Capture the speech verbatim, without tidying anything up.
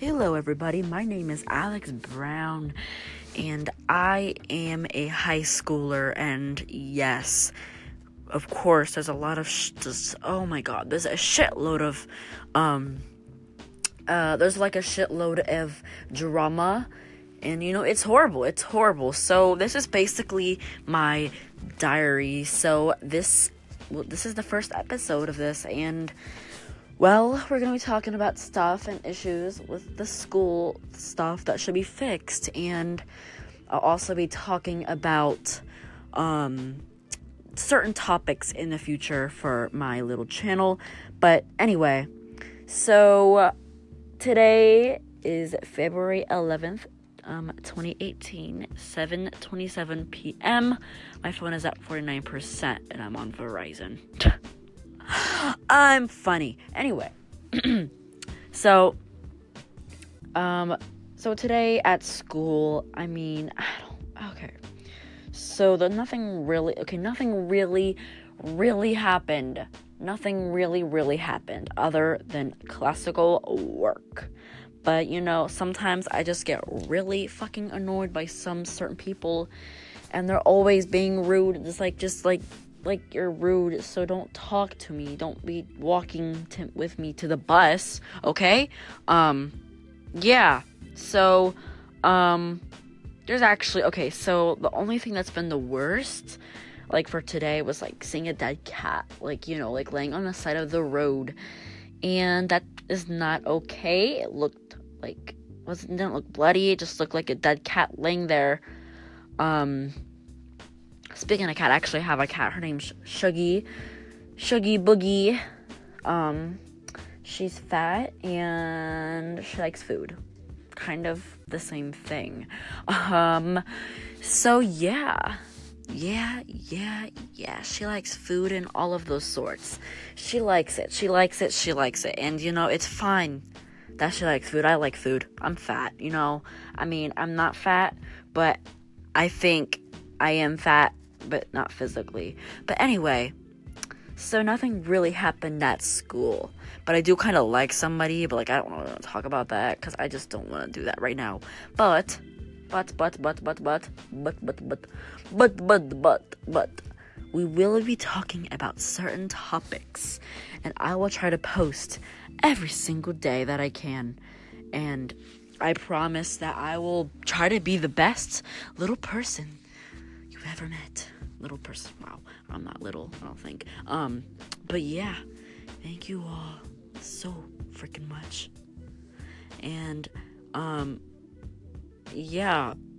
Hello, everybody. My name is Alex Brown, and I am a high schooler. And yes, of course, there's a lot of sh- just, oh my god, there's a shitload of, um, uh, there's like a shitload of drama, and you know, it's horrible. It's horrible. So this is basically my diary. So this, well, this is the first episode of this, and well, we're going to be talking about stuff and issues with the school stuff that should be fixed, and I'll also be talking about um, certain topics in the future for my little channel. But anyway, so uh, today is February eleventh, um, twenty eighteen, seven twenty-seven p.m. My phone is at forty-nine percent, and I'm on Verizon. I'm funny. Anyway, so, um, so today at school, I mean, I don't, okay, so the nothing really, okay, nothing really, really happened, nothing really, really happened, other than classical work, but, you know, sometimes I just get really fucking annoyed by some certain people, and they're always being rude, just like, just like, like, you're rude, so don't talk to me, don't be walking to, with me to the bus, okay, um, yeah, so, um, there's actually, okay, so, the only thing that's been the worst, like, for today, was, like, seeing a dead cat, like, you know, like, laying on the side of the road, and that is not okay. It looked, like, wasn't, didn't look bloody, it just looked like a dead cat laying there, um, Speaking of cat, I actually have a cat. Her name's Shuggy. Shuggy Boogie. Um, she's fat and she likes food. Kind of the same thing. Um, so yeah. Yeah, yeah, yeah. She likes food and all of those sorts. She likes it. She likes it. She likes it. And, you know, it's fine that she likes food. I like food. I'm fat, you know. I mean, I'm not fat, but I think I am fat, but not physically. But anyway, so nothing really happened at school, but I do kind of like somebody, but like I don't want to talk about that because I just don't want to do that right now. But, but, but, but, but, but, but, but, but, but, but, but, but, we will be talking about certain topics, and I will try to post every single day that I can, and I promise that I will try to be the best little person you've ever met. Little person. Wow, I'm not little, I don't think. Um, but yeah, thank you all so freaking much. And, um, yeah,